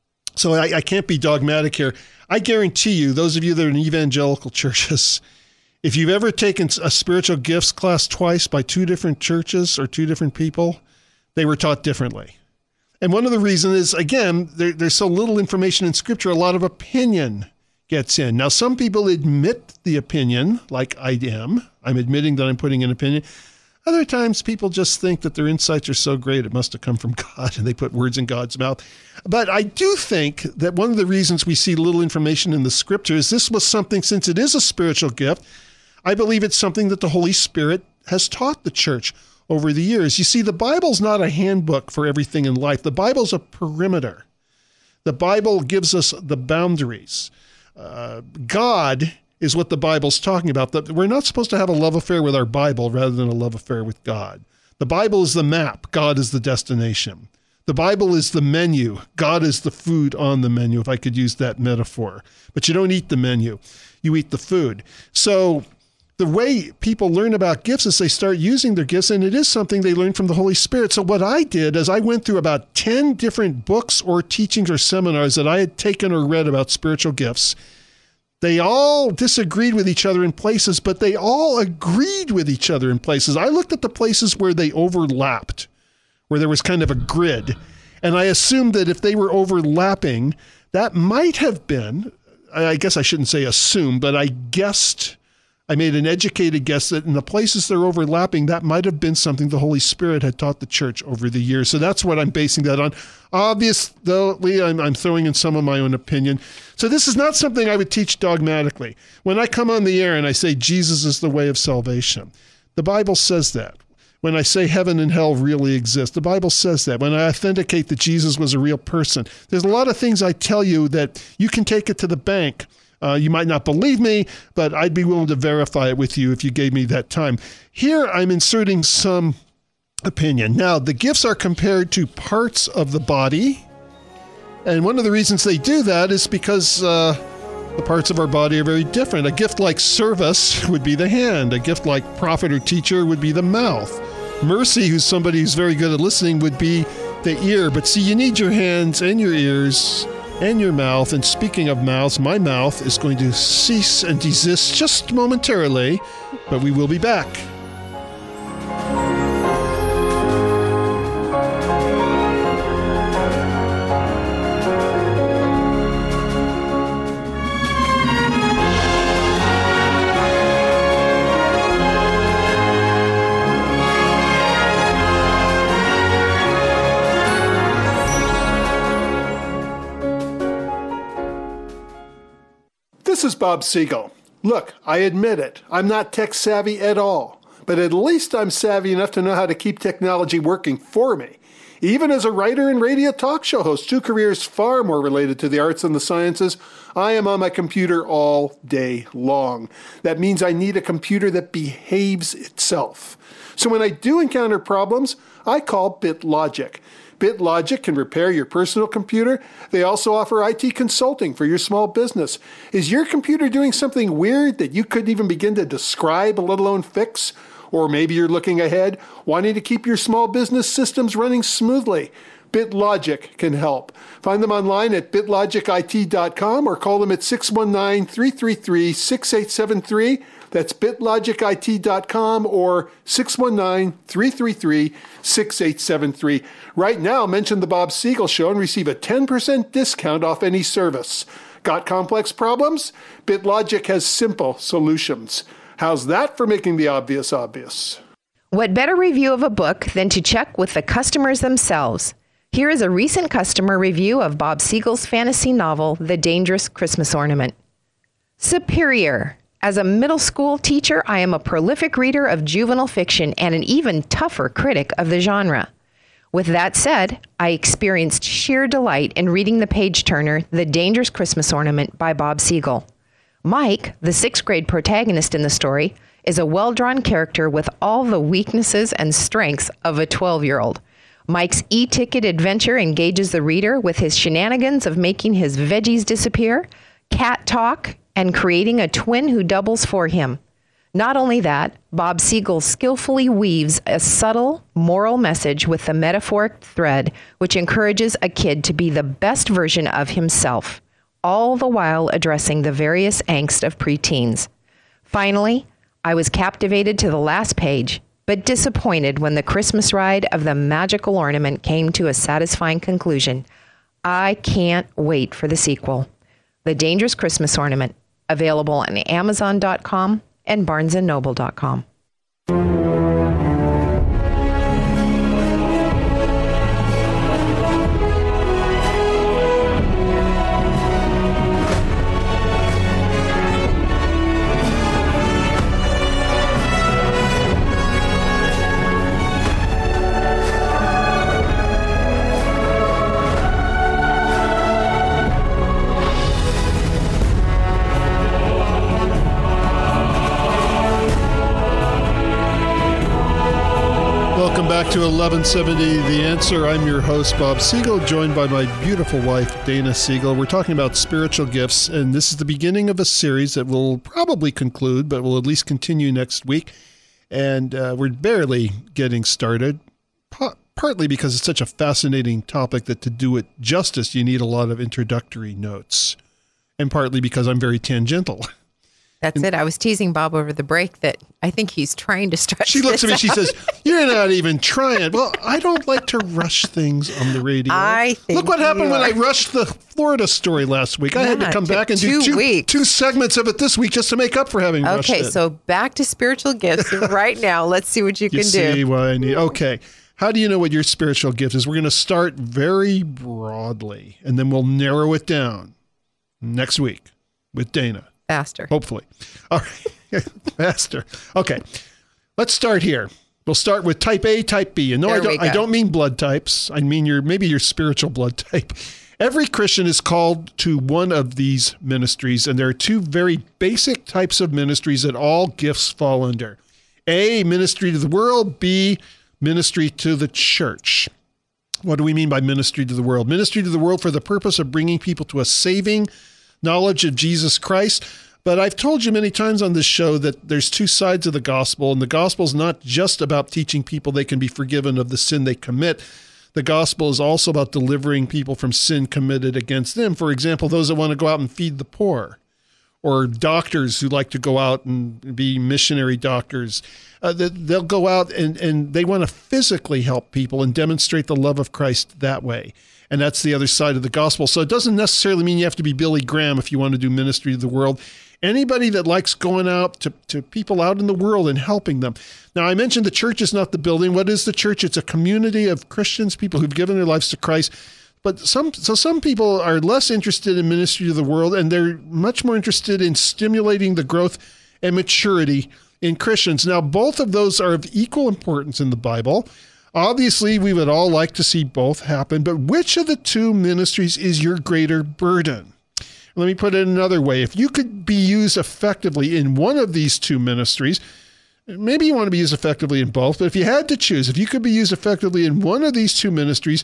So I, I can't be dogmatic here. I guarantee you, those of you that are in evangelical churches, if you've ever taken a spiritual gifts class twice by two different churches or two different people, they were taught differently. And one of the reasons is, again, there, there's so little information in Scripture, a lot of opinion gets in. Now, some people admit the opinion, like I am. I'm admitting that I'm putting an opinion. Other times, people just think that their insights are so great, it must have come from God, and they put words in God's mouth. But I do think that one of the reasons we see little information in the Scripture is this was something, since it is a spiritual gift, I believe it's something that the Holy Spirit has taught the church over the years. You see, the Bible's not a handbook for everything in life. The Bible's a perimeter. The Bible gives us the boundaries. Uh, God is what the Bible's talking about. That we're not supposed to have a love affair with our Bible rather than a love affair with God. The Bible is the map. God is the destination. The Bible is the menu. God is the food on the menu, if I could use that metaphor. But you don't eat the menu. You eat the food. So the way people learn about gifts is they start using their gifts, and it is something they learn from the Holy Spirit. So what I did is I went through about ten different books or teachings or seminars that I had taken or read about spiritual gifts. They all disagreed with each other in places, but they all agreed with each other in places. I looked at the places where they overlapped, where there was kind of a grid, and I assumed that if they were overlapping, that might have been, I guess I shouldn't say assume, but I guessed, I made an educated guess that in the places they're overlapping, that might have been something the Holy Spirit had taught the church over the years. So that's what I'm basing that on. Obviously, I'm, I'm throwing in some of my own opinion. So this is not something I would teach dogmatically. When I come on the air and I say Jesus is the way of salvation, the Bible says that. When I say heaven and hell really exist, the Bible says that. When I authenticate that Jesus was a real person, there's a lot of things I tell you that you can take it to the bank. Uh, you might not believe me, but I'd be willing to verify it with you if you gave me that time. Here, I'm inserting some opinion. Now, the gifts are compared to parts of the body. And one of the reasons they do that is because uh, the parts of our body are very different. A gift like service would be the hand. A gift like prophet or teacher would be the mouth. Mercy, who's somebody who's very good at listening, would be the ear. But see, you need your hands and your ears and your mouth. And speaking of mouths, my mouth is going to cease and desist just momentarily, but we will be back. This is Bob Siegel. Look, I admit it. I'm not tech savvy at all, but at least I'm savvy enough to know how to keep technology working for me. Even as a writer and radio talk show host, two careers far more related to the arts than the sciences, I am on my computer all day long. That means I need a computer that behaves itself. So when I do encounter problems, I call BitLogic. BitLogic can repair your personal computer. They also offer I T consulting for your small business. Is your computer doing something weird that you couldn't even begin to describe, let alone fix? Or maybe you're looking ahead, wanting to keep your small business systems running smoothly. BitLogic can help. Find them online at bit logic I T dot com or call them at six one nine, three three three, six eight seven three. That's bit logic I T dot com or six one nine, three three three, six eight seven three. Right now, mention the Bob Siegel Show and receive a ten percent discount off any service. Got complex problems? BitLogic has simple solutions. How's that for making the obvious obvious? What better review of a book than to check with the customers themselves? Here is a recent customer review of Bob Siegel's fantasy novel, The Dangerous Christmas Ornament. Superior. As a middle school teacher, I am a prolific reader of juvenile fiction and an even tougher critic of the genre. With that said, I experienced sheer delight in reading the page-turner, The Dangerous Christmas Ornament by Bob Siegel. Mike, the sixth grade protagonist in the story, is a well-drawn character with all the weaknesses and strengths of a twelve-year-old. Mike's e-ticket adventure engages the reader with his shenanigans of making his veggies disappear, cat talk, and creating a twin who doubles for him. Not only that, Bob Siegel skillfully weaves a subtle moral message with the metaphoric thread which encourages a kid to be the best version of himself, all the while addressing the various angst of preteens. Finally, I was captivated to the last page, but disappointed when the Christmas ride of the magical ornament came to a satisfying conclusion. I can't wait for the sequel. The Dangerous Christmas Ornament, available on amazon dot com and barnes and noble dot com. Welcome back to eleven seventy The Answer. I'm your host, Bob Siegel, joined by my beautiful wife, Dana Siegel. We're talking about spiritual gifts, and this is the beginning of a series that will probably conclude, but will at least continue next week. And uh, we're barely getting started, pa- partly because it's such a fascinating topic that to do it justice, you need a lot of introductory notes, and partly because I'm very tangential. That's and, it. I was teasing Bob over the break that I think he's trying to stretch. She looks at me, out. She says, "You're not even trying." Well, I don't like to rush things on the radio. I think Look what happened when are. I rushed the Florida story last week. I yeah, had to come back and do two, weeks. two segments of it this week just to make up for having okay, rushed it. Okay, so back to spiritual gifts right now. Let's see what you, you can do. You see what I need. Okay. How do you know what your spiritual gift is? We're going to start very broadly, and then we'll narrow it down next week with Dana. Faster. Hopefully. All right. Faster. Okay. Let's start here. We'll start with type A, type B. And no, I don't, I don't mean blood types. I mean your maybe your spiritual blood type. Every Christian is called to one of these ministries, and there are two very basic types of ministries that all gifts fall under. A, ministry to the world. B, ministry to the church. What do we mean by ministry to the world? Ministry to the world for the purpose of bringing people to a saving knowledge of Jesus Christ. But I've told you many times on this show that there's two sides of the gospel, and the gospel is not just about teaching people they can be forgiven of the sin they commit. The gospel is also about delivering people from sin committed against them. For example, those that want to go out and feed the poor, or doctors who like to go out and be missionary doctors. Uh, they'll go out and, and they want to physically help people and demonstrate the love of Christ that way. And that's the other side of the gospel. So it doesn't necessarily mean you have to be Billy Graham if you want to do ministry to the world. Anybody that likes going out to, to people out in the world and helping them. Now, I mentioned the church is not the building. What is the church? It's a community of Christians, people who've given their lives to Christ. But some, so some people are less interested in ministry to the world, and they're much more interested in stimulating the growth and maturity in Christians. Now, both of those are of equal importance in the Bible. Obviously, we would all like to see both happen, but which of the two ministries is your greater burden? Let me put it another way. If you could be used effectively in one of these two ministries, maybe you want to be used effectively in both, but if you had to choose, if you could be used effectively in one of these two ministries,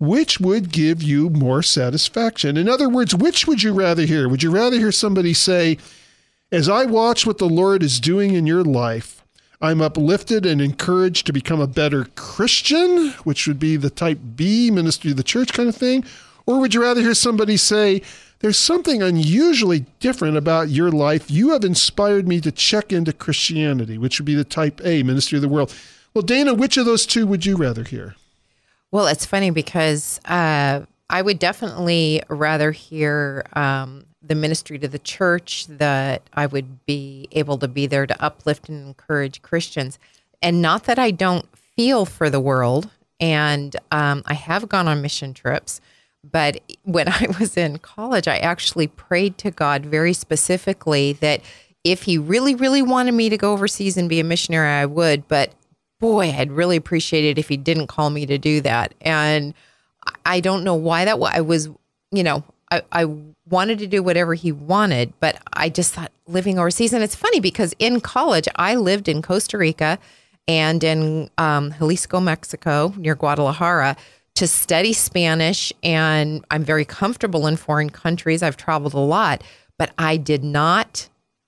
which would give you more satisfaction? In other words, which would you rather hear? Would you rather hear somebody say, as I watch what the Lord is doing in your life, I'm uplifted and encouraged to become a better Christian, which would be the type B, ministry of the church kind of thing? Or would you rather hear somebody say, there's something unusually different about your life. You have inspired me to check into Christianity, which would be the type A, ministry of the world. Well, Dana, which of those two would you rather hear? Well, it's funny because uh, I would definitely rather hear um, the ministry to the church, that I would be able to be there to uplift and encourage Christians. And not that I don't feel for the world, and um, I have gone on mission trips. But when I was in college, I actually prayed to God very specifically that if he really, really wanted me to go overseas and be a missionary, I would. But boy, I'd really appreciate it if he didn't call me to do that. And I don't know why that was. I was, you know, I, I wanted to do whatever he wanted, but I just thought living overseas. And it's funny because in college, I lived in Costa Rica and in um, Jalisco, Mexico, near Guadalajara, to study Spanish, and I'm very comfortable in foreign countries. I've traveled a lot, but I did not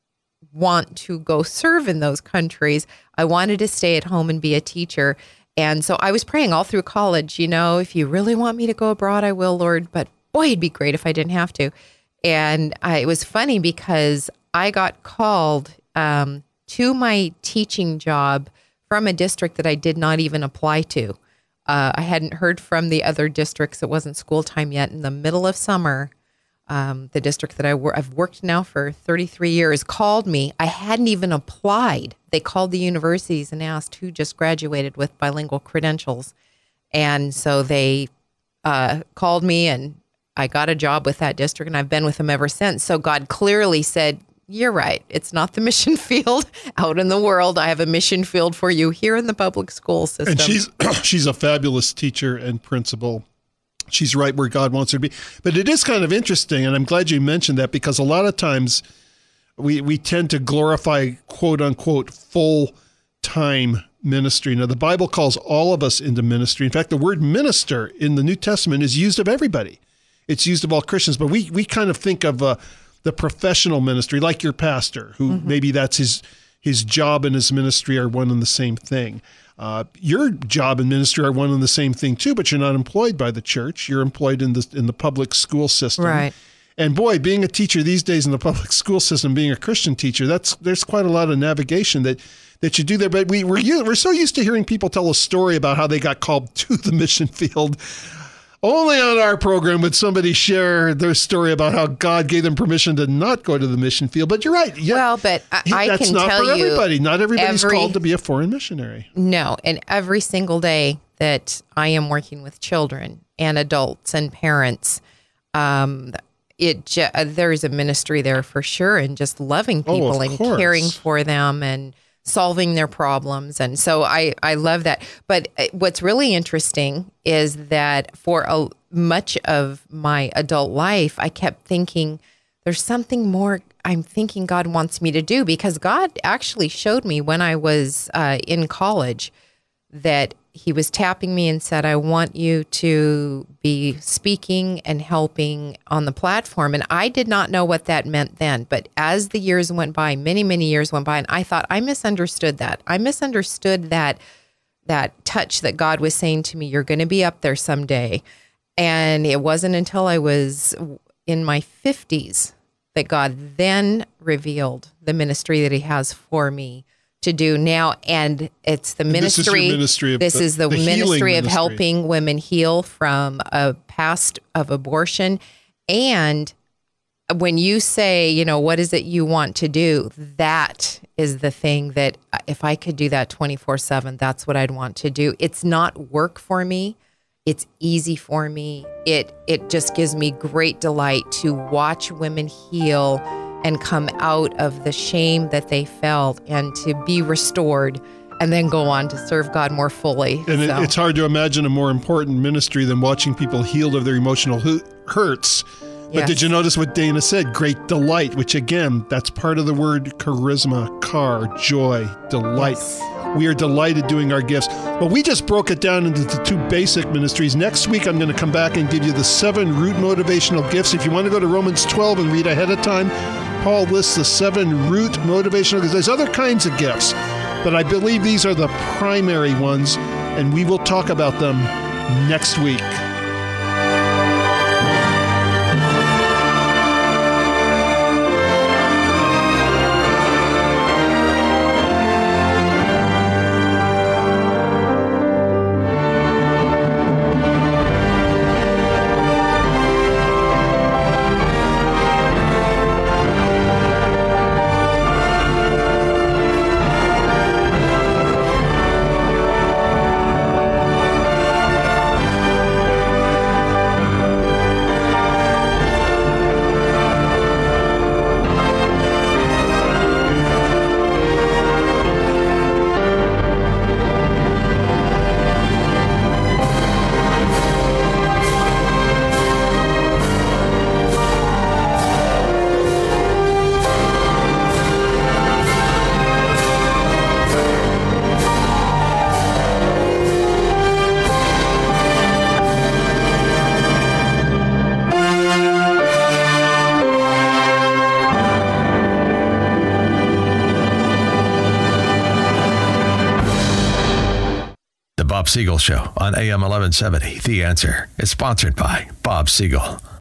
want to go serve in those countries. I wanted to stay at home and be a teacher. And so I was praying all through college, you know, if you really want me to go abroad, I will, Lord. But boy, it'd be great if I didn't have to. And I, it was funny because I got called um, to my teaching job from a district that I did not even apply to. Uh, I hadn't heard from the other districts. It wasn't school time yet. In the middle of summer, um, the district that I wor- I've worked now for thirty-three years called me. I hadn't even applied. They called the universities and asked who just graduated with bilingual credentials. And so they uh, called me, and I got a job with that district, and I've been with them ever since. So God clearly said, you're right. It's not the mission field out in the world. I have a mission field for you here in the public school system. And she's she's a fabulous teacher and principal. She's right where God wants her to be. But it is kind of interesting, and I'm glad you mentioned that, because a lot of times we we tend to glorify, quote unquote, full-time ministry. Now, the Bible calls all of us into ministry. In fact, the word minister in the New Testament is used of everybody. It's used of all Christians, but we we kind of think of uh, the professional ministry, like your pastor, who mm-hmm. maybe that's his his job and his ministry are one and the same thing. Uh, your job and ministry are one and the same thing too, but you're not employed by the church. You're employed in the in the public school system. Right. And boy, being a teacher these days in the public school system, being a Christian teacher, that's there's quite a lot of navigation that that you do there. But we we're, we're so used to hearing people tell a story about how they got called to the mission field. Only on our program would somebody share their story about how God gave them permission to not go to the mission field. But you're right. Yeah, well, but I, I that's can not tell for you, everybody. Not everybody's every, called to be a foreign missionary. No, and every single day that I am working with children and adults and parents, um, it ju- there's a ministry there for sure, and just loving people oh, and course. caring for them and solving their problems. And so I, I love that. But what's really interesting is that for a, much of my adult life, I kept thinking there's something more I'm thinking God wants me to do, because God actually showed me when I was uh, in college that he was tapping me and said, I want you to be speaking and helping on the platform. And I did not know what that meant then. But as the years went by, many, many years went by, and I thought I misunderstood that. I misunderstood that that touch that God was saying to me, you're going to be up there someday. And it wasn't until I was in my fifties that God then revealed the ministry that he has for me to do now. And it's the ministry. This is, your ministry of this the, is the, the ministry of ministry. helping women heal from a past of abortion. And when you say, you know, what is it you want to do? That is the thing that if I could do that twenty-four seven, that's what I'd want to do. It's not work for me. It's easy for me. It it just gives me great delight to watch women heal and come out of the shame that they felt and to be restored and then go on to serve God more fully. And so. it, it's hard to imagine a more important ministry than watching people healed of their emotional hu- hurts But Yes. did you notice what Dana said? Great delight, which again, that's part of the word charisma, car, joy, delight. Yes. We are delighted doing our gifts. Well, we just broke it down into the two basic ministries. Next week, I'm going to come back and give you the seven root motivational gifts. If you want to go to Romans twelve and read ahead of time, Paul lists the seven root motivational gifts. There's other kinds of gifts, but I believe these are the primary ones, and we will talk about them next week. Bob Siegel Show on A M eleven seventy. The Answer is sponsored by Bob Siegel.